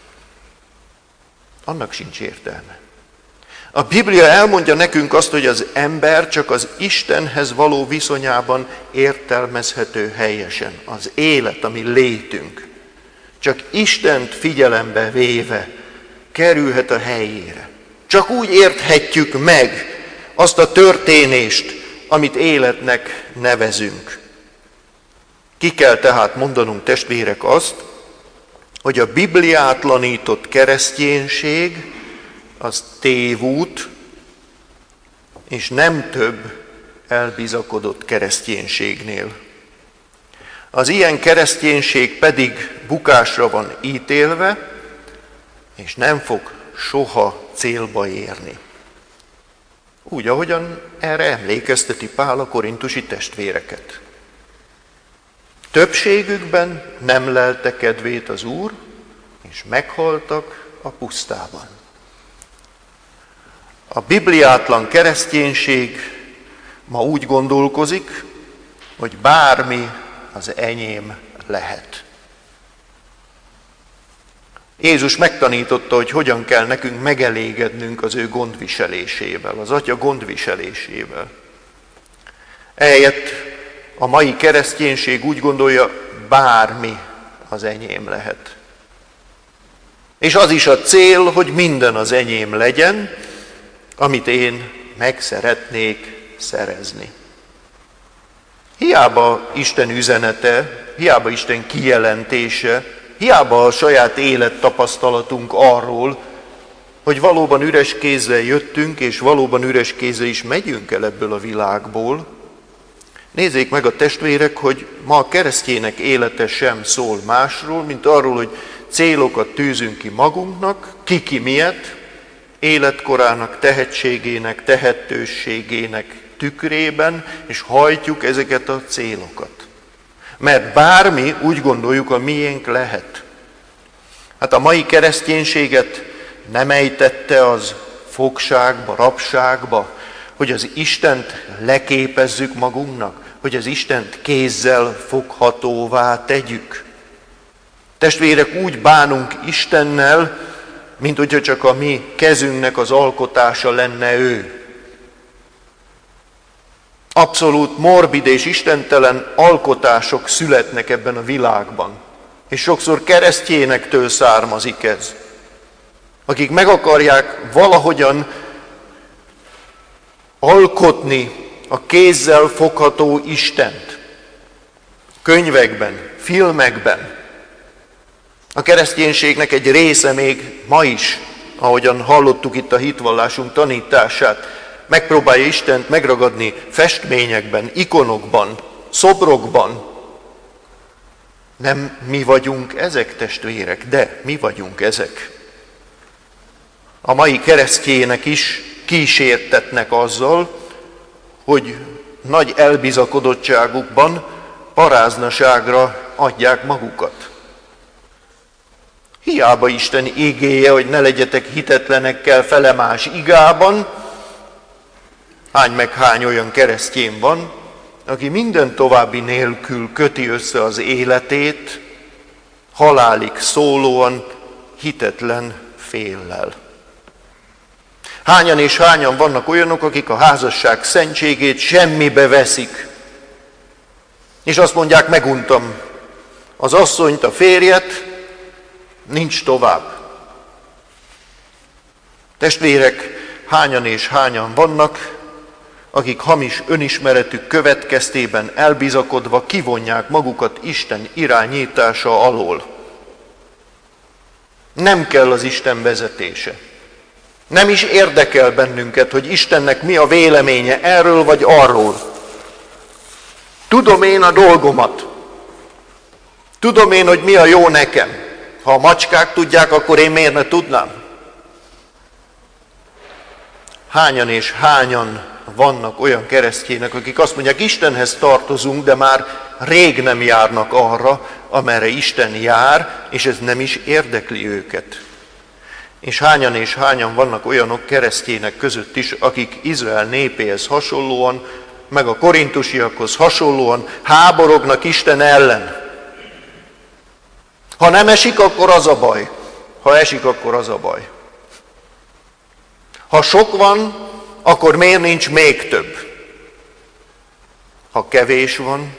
Annak sincs értelme. A Biblia elmondja nekünk azt, hogy az ember csak az Istenhez való viszonyában értelmezhető helyesen. Az élet, ami létünk, csak Istent figyelembe véve kerülhet a helyére. Csak úgy érthetjük meg azt a történést, amit életnek nevezünk. Ki kell tehát mondanunk, testvérek, azt, hogy a bibliátlanított kereszténység az tévút, és nem több elbizakodott kereszténységnél. Az ilyen kereszténység pedig bukásra van ítélve, és nem fog soha célba érni. Úgy, ahogyan erre emlékezteti Pál a korintusi testvéreket. Többségükben nem lelte kedvét az Úr, és meghaltak a pusztában. A bibliátlan kereszténység ma úgy gondolkozik, hogy bármi az enyém lehet. Jézus megtanította, hogy hogyan kell nekünk megelégednünk az ő gondviselésével, az Atya gondviselésével. Ehelyett a mai kereszténység úgy gondolja, bármi az enyém lehet. És az is a cél, hogy minden az enyém legyen, amit én meg szeretnék szerezni. Hiába Isten üzenete, hiába Isten kijelentése, hiába a saját élettapasztalatunk arról, hogy valóban üres kézzel jöttünk, és valóban üres kézzel is megyünk el ebből a világból. Nézzék meg a testvérek, hogy ma a keresztjének élete sem szól másról, mint arról, hogy célokat tűzünk ki magunknak, ki ki miért, életkorának, tehetségének, tehetőségének tükrében, és hajtjuk ezeket a célokat. Mert bármi, úgy gondoljuk, a miénk lehet. Hát a mai kereszténységet nem ejtette az fogságba, rabságba, hogy az Istent leképezzük magunknak, hogy az Istent kézzel foghatóvá tegyük. Testvérek, úgy bánunk Istennel, mint hogyha csak a mi kezünknek az alkotása lenne ő. Abszolút morbid és istentelen alkotások születnek ebben a világban. És sokszor keresztjénektől származik ez. Akik meg akarják valahogyan alkotni a kézzel fogható Istent. Könyvekben, filmekben. A kereszténységnek egy része még ma is, ahogyan hallottuk itt a hitvallásunk tanítását, megpróbálja Istent megragadni festményekben, ikonokban, szobrokban. Nem mi vagyunk ezek, testvérek, de mi vagyunk ezek. A mai keresztjének is kísértetnek azzal, hogy nagy elbizakodottságukban paráznaságra adják magukat. Hiába Isten igéje, hogy ne legyetek hitetlenekkel felemás igában, hány meg hány olyan keresztjén van, aki minden további nélkül köti össze az életét, halálig szólóan, hitetlen féllel. Hányan és hányan vannak olyanok, akik a házasság szentségét semmibe veszik, és azt mondják, meguntam az asszonyt, a férjet, nincs tovább. Testvérek, hányan és hányan vannak, akik hamis önismeretük következtében elbizakodva kivonják magukat Isten irányítása alól. Nem kell az Isten vezetése. Nem is érdekel bennünket, hogy Istennek mi a véleménye erről vagy arról. Tudom én a dolgomat. Tudom én, hogy mi a jó nekem. Ha a macskák tudják, akkor én miért ne tudnám? Hányan és hányan vannak olyan keresztjének, akik azt mondják, Istenhez tartozunk, de már rég nem járnak arra, amerre Isten jár, és ez nem is érdekli őket. És hányan és hányan vannak olyanok keresztjének között is, akik Izrael népéhez hasonlóan, meg a korintusiakhoz hasonlóan háborognak Isten ellen. Ha nem esik, akkor az a baj. Ha esik, akkor az a baj. Ha sok van, akkor miért nincs még több? Ha kevés van,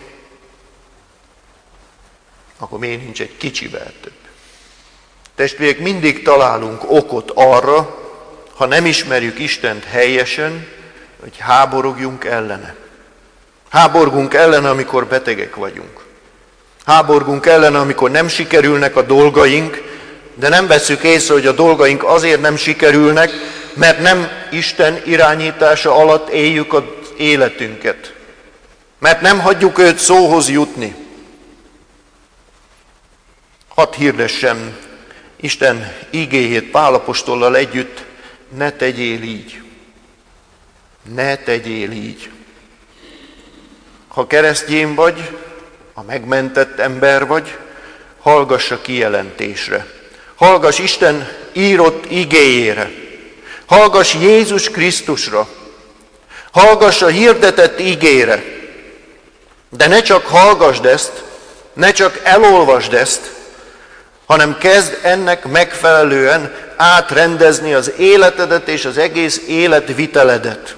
akkor miért nincs egy kicsivel több? Testvérek, mindig találunk okot arra, ha nem ismerjük Istent helyesen, hogy háborogjunk ellene. Háborgunk ellene, amikor betegek vagyunk. Háborgunk ellene, amikor nem sikerülnek a dolgaink, de nem vesszük észre, hogy a dolgaink azért nem sikerülnek, mert nem Isten irányítása alatt éljük az életünket. Mert nem hagyjuk őt szóhoz jutni. Hadd hirdessem Isten igéjét Pál apostollal együtt, ne tegyél így. Ne tegyél így. Ha keresztjén vagy, ha megmentett ember vagy, hallgass a kijelentésre. Hallgass Isten írott igéjére. Hallgass Jézus Krisztusra. Hallgass a hirdetett igére. De ne csak hallgassd ezt, ne csak elolvasd ezt, hanem kezd ennek megfelelően átrendezni az életedet és az egész életviteledet.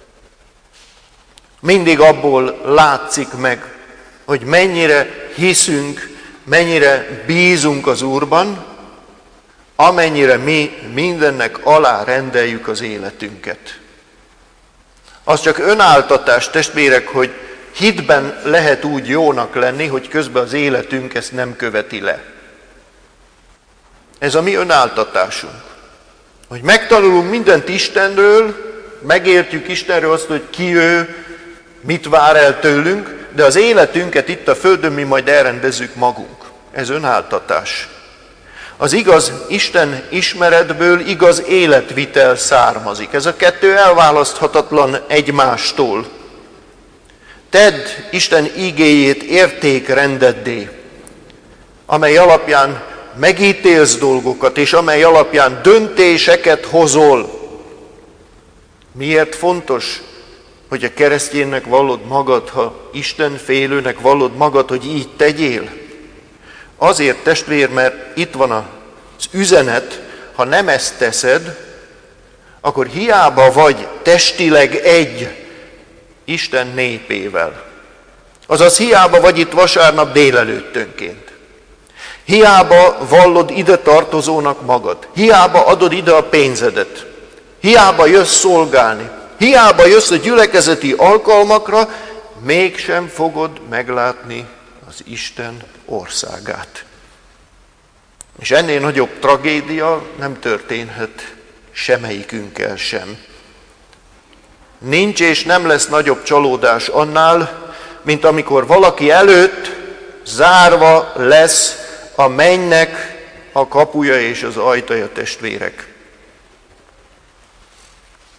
Mindig abból látszik meg, hogy mennyire hiszünk, mennyire bízunk az Úrban, amennyire mi mindennek alá rendeljük az életünket. Az csak önáltatás, testvérek, hogy hitben lehet úgy jónak lenni, hogy közben az életünk ezt nem követi le. Ez a mi önáltatásunk. Hogy megtanulunk mindent Istenről, megértjük Istenről azt, hogy ki ő, mit vár el tőlünk, de az életünket itt a földön mi majd elrendezzük magunk. Ez önáltatás. Az igaz Isten ismeretből igaz életvitel származik. Ez a kettő elválaszthatatlan egymástól. Tedd Isten igéjét értékrendeddé, amely alapján megítélsz dolgokat, és amely alapján döntéseket hozol. Miért fontos, hogy a keresztjénnek vallod magad, ha Isten félőnek vallod magad, hogy így tegyél? Azért, testvér, mert itt van az üzenet, ha nem ezt teszed, akkor hiába vagy testileg egy Isten népével. Azaz hiába vagy itt vasárnap délelőttönként. Hiába vallod ide tartozónak magad. Hiába adod ide a pénzedet. Hiába jössz szolgálni. Hiába jössz a gyülekezeti alkalmakra, mégsem fogod meglátni az Isten országát. És ennél nagyobb tragédia nem történhet semmelyikünkkel sem. Nincs és nem lesz nagyobb csalódás annál, mint amikor valaki előtt zárva lesz a mennynek a kapuja és az ajtaja, testvérek.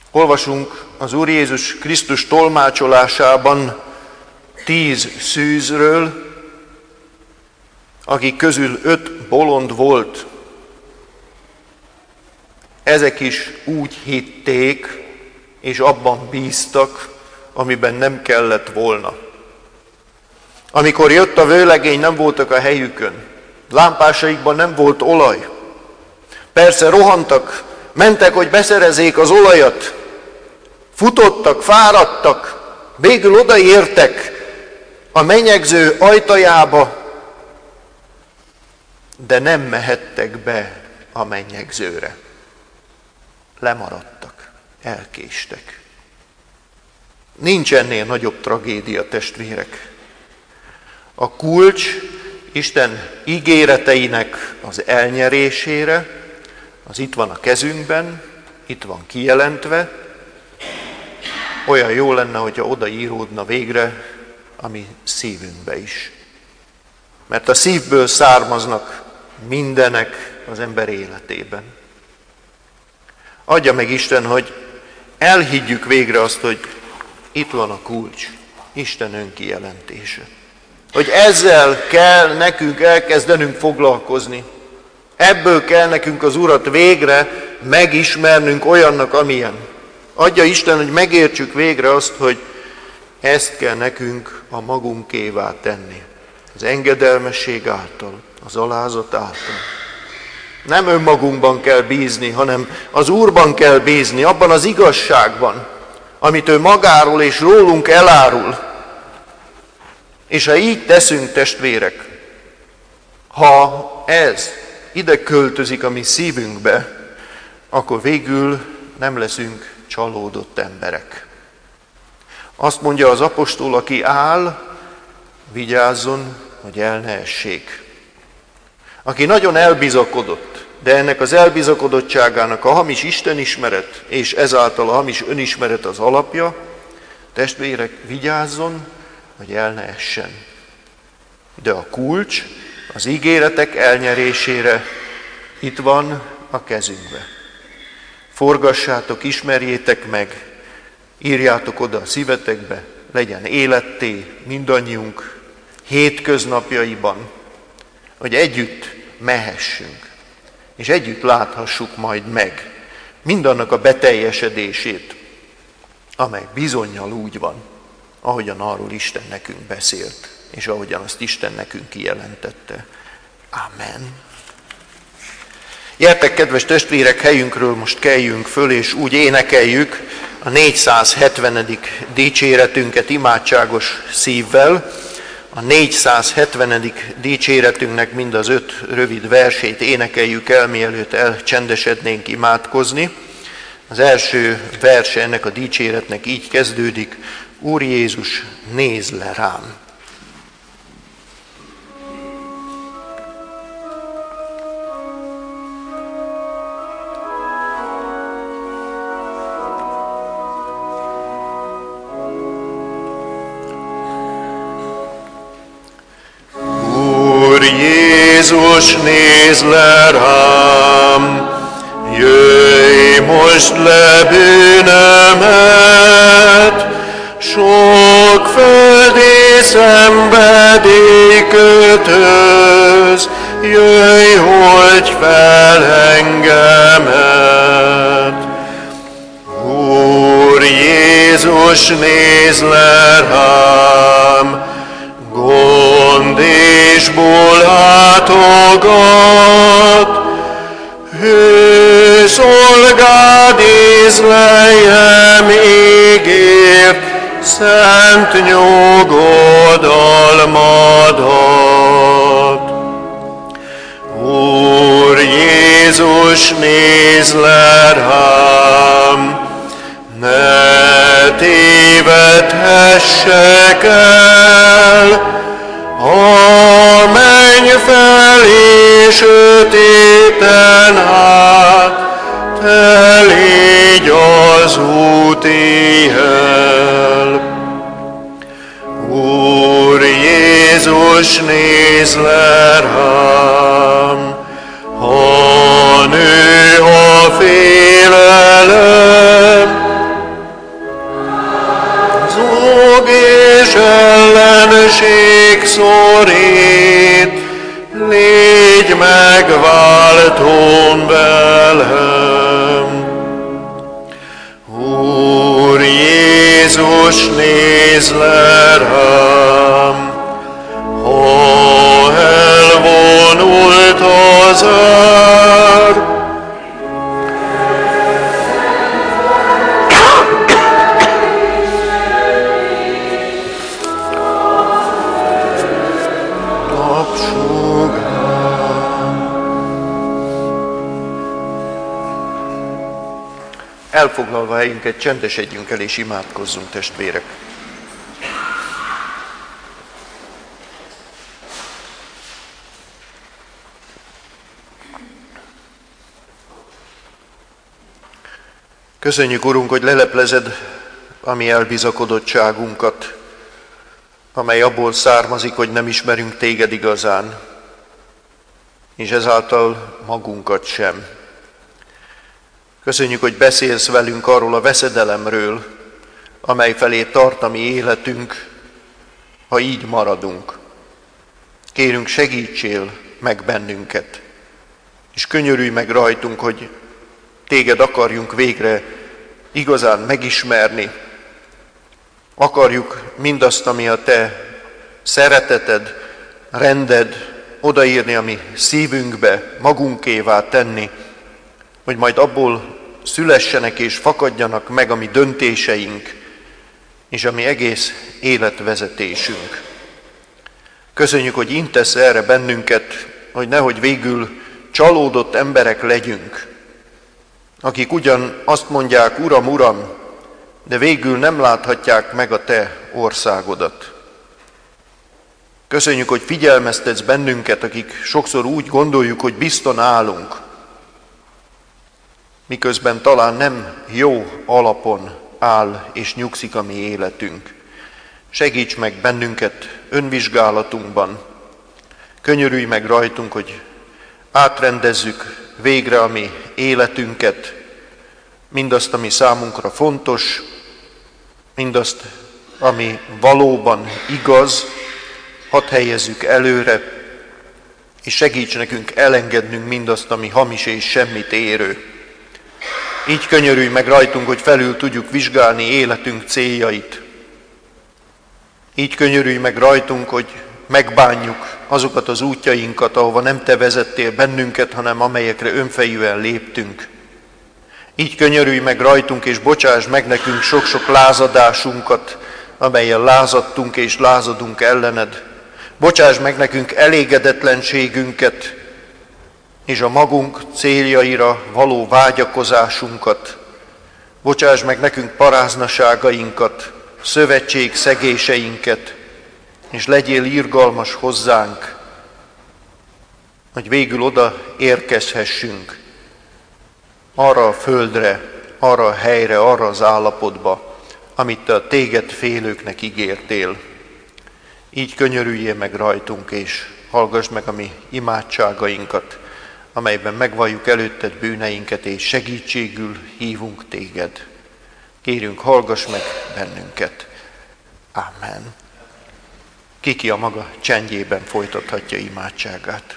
Olvasunk az Úr Jézus Krisztus tolmácsolásában tíz szűzről, akik közül öt bolond volt. Ezek is úgy hitték, és abban bíztak, amiben nem kellett volna. Amikor jött a vőlegény, nem voltak a helyükön. Lámpásaikban nem volt olaj. Persze rohantak, mentek, hogy beszerezzék az olajat. Futottak, fáradtak, végül odaértek a menyegző ajtajába, de nem mehettek be a menyegzőre. Lemaradtak, elkéstek. Nincs ennél nagyobb tragédia, testvérek. A kulcs Isten ígéreteinek az elnyerésére, az itt van a kezünkben, itt van kijelentve. Olyan jó lenne, hogyha odaíródna végre a mi szívünkbe is. Mert a szívből származnak mindenek az ember életében. Adja meg Isten, hogy elhiggyük végre azt, hogy itt van a kulcs, Isten önkijelentése. Hogy ezzel kell nekünk elkezdenünk foglalkozni. Ebből kell nekünk az Urat végre megismernünk olyannak, amilyen. Adja Isten, hogy megértsük végre azt, hogy ezt kell nekünk a magunkévá tenni. Az engedelmesség által, az alázat által. Nem önmagunkban kell bízni, hanem az Úrban kell bízni, abban az igazságban, amit ő magáról és rólunk elárul. És ha így teszünk, testvérek, ha ez ide költözik a mi szívünkbe, akkor végül nem leszünk csalódott emberek. Azt mondja az apostol, aki áll, vigyázzon, hogy el ne essék. Aki nagyon elbizakodott, de ennek az elbizakodottságának a hamis istenismeret, és ezáltal a hamis önismeret az alapja, testvérek, vigyázzon, hogy el ne essen. De a kulcs az ígéretek elnyerésére itt van a kezünkbe. Forgassátok, ismerjétek meg, írjátok oda a szívetekbe, legyen életté mindannyiunk hétköznapjaiban, hogy együtt mehessünk, és együtt láthassuk majd meg mindannak a beteljesedését, amely bizonnyal úgy van, ahogyan arról Isten nekünk beszélt, és ahogyan azt Isten nekünk kijelentette. Amen. Gyertek, kedves testvérek, helyünkről most keljünk föl, és úgy énekeljük a négyszázhetvenedik dicséretünket imádságos szívvel. A négyszázhetvenedik dicséretünknek mind az öt rövid versét énekeljük el, mielőtt elcsendesednénk imádkozni. Az első verse ennek a dicséretnek így kezdődik: Úr Jézus, nézz le rám! Úr Jézus, nézz le rám! Jöjj most le bűnömet, sok földi szenvedély kötöz, jöjj, hogy fel engemet. Úr Jézus, nézz le rám, gond és ból látogat, ő szolgád Izraeljem ígért, szent nyugodalmadat. Úr Jézus, nézz le rám, ne tévedhessek el, a menj fel és sötéten át, te légy az út éjjel. Úr Jézus, nézz le rám, ha nő a félelem, Légy megváltón velem. Úr Jézus, nézz le rám, ha elvonult az ár. Elfoglalva helyünket, csendesedjünk el és imádkozzunk, testvérek. Köszönjük, Urunk, hogy leleplezed a mi elbizakodottságunkat, amely abból származik, hogy nem ismerünk téged igazán, és ezáltal magunkat sem. Köszönjük, hogy beszélsz velünk arról a veszedelemről, amely felé tart a mi életünk, ha így maradunk. Kérünk, segítsél meg bennünket, és könyörülj meg rajtunk, hogy téged akarjunk végre igazán megismerni. Akarjuk mindazt, ami a te szereteted, rended, odaírni a mi szívünkbe, magunkévá tenni, hogy majd abból szülessenek és fakadjanak meg a mi döntéseink, és a mi egész életvezetésünk. Köszönjük, hogy intesz erre bennünket, hogy nehogy végül csalódott emberek legyünk, akik ugyan azt mondják, Uram, Uram, de végül nem láthatják meg a te országodat. Köszönjük, hogy figyelmeztetsz bennünket, akik sokszor úgy gondoljuk, hogy bizton állunk, miközben talán nem jó alapon áll és nyugszik a mi életünk. Segíts meg bennünket önvizsgálatunkban, könyörülj meg rajtunk, hogy átrendezzük végre a mi életünket, mindazt, ami számunkra fontos, mindazt, ami valóban igaz, hadd helyezzük előre, és segíts nekünk elengednünk mindazt, ami hamis és semmit érő. Így könyörülj meg rajtunk, hogy felül tudjuk vizsgálni életünk céljait. Így könyörülj meg rajtunk, hogy megbánjuk azokat az útjainkat, ahova nem te vezettél bennünket, hanem amelyekre önfejűen léptünk. Így könyörülj meg rajtunk, és bocsásd meg nekünk sok-sok lázadásunkat, amelyen lázadtunk és lázadunk ellened. Bocsásd meg nekünk elégedetlenségünket, és a magunk céljaira való vágyakozásunkat. Bocsásd meg nekünk paráznaságainkat, szövetség szegéseinket, és legyél irgalmas hozzánk, hogy végül oda érkezhessünk, arra a földre, arra a helyre, arra az állapotba, amit te a téged félőknek ígértél. Így könyörüljél meg rajtunk, és hallgass meg a mi imádságainkat, amelyben megvalljuk előtted bűneinket, és segítségül hívunk téged. Kérünk, hallgass meg bennünket. Amen. Kiki a maga csendjében folytathatja imádságát.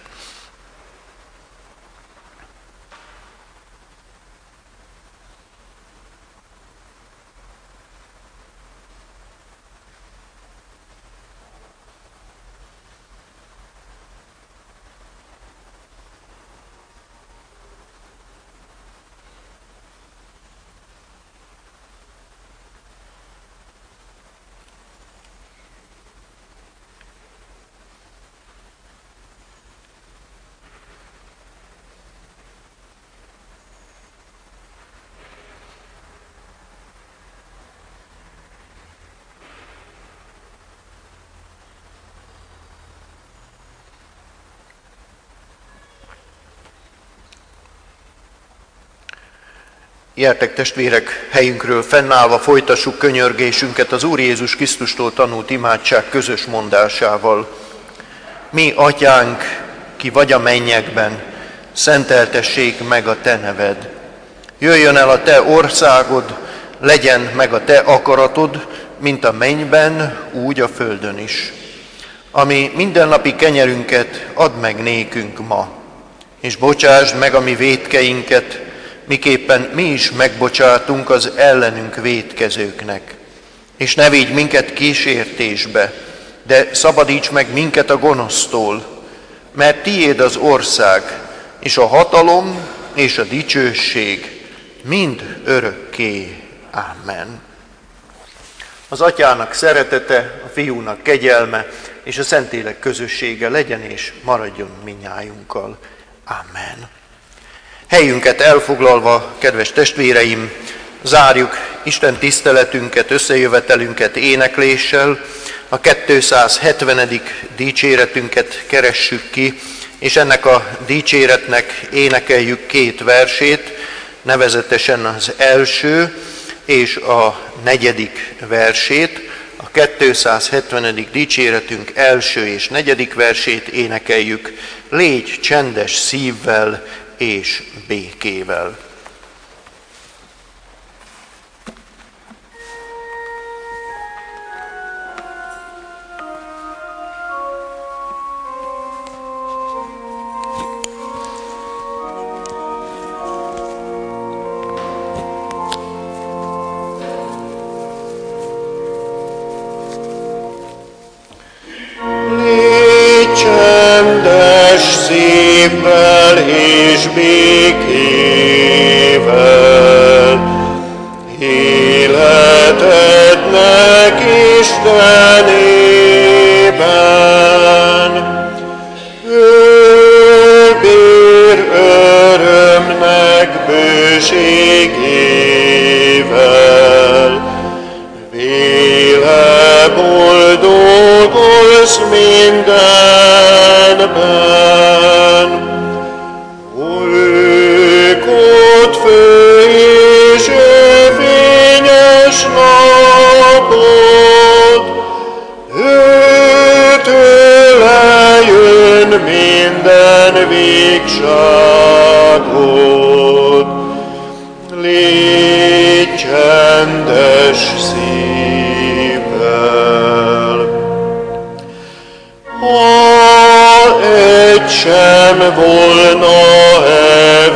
Gyertek, testvérek, helyünkről fennállva folytassuk könyörgésünket az Úr Jézus Krisztustól tanult imádság közös mondásával. Mi, Atyánk, ki vagy a mennyekben, szenteltessék meg a te neved. Jöjjön el a te országod, legyen meg a te akaratod, mint a mennyben, úgy a földön is. Ami mindennapi kenyerünket add meg nékünk ma, és bocsásd meg a mi vétkeinket, miképpen mi is megbocsátunk az ellenünk vétkezőknek. És ne védj minket kísértésbe, de szabadíts meg minket a gonosztól, mert tiéd az ország, és a hatalom, és a dicsőség mind örökké. Amen. Az Atyának szeretete, a Fiúnak kegyelme, és a Szentlélek közössége legyen és maradjon minnyájunkkal. Amen. Helyünket elfoglalva, kedves testvéreim, zárjuk Isten tiszteletünket, összejövetelünket énekléssel, a kétszázhetvenedik dicséretünket keressük ki, és ennek a dicséretnek énekeljük két versét, nevezetesen az első és a negyedik versét. A kétszázhetvenedik dicséretünk első és negyedik versét énekeljük, légy csendes szívvel és békével. Szívvel és békével, életednek Istenében. Ő bír örömnek bőségével, véle boldogulsz mindenben. Olykod fő és fényes napod, őtőle jön minden végságod. Légy csendes szívvel. Ha egy sem volna e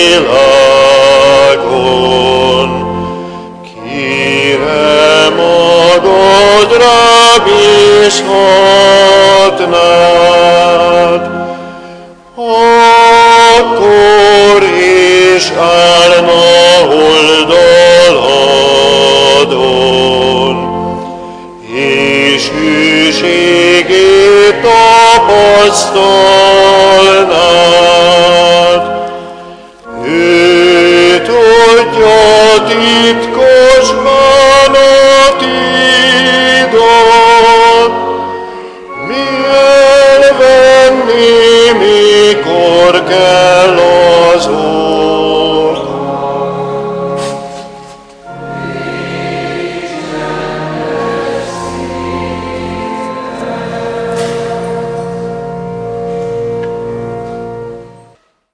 világon, kire magadra bízhatnád, akkor is állna oldaladon, és hűségét tapasztal.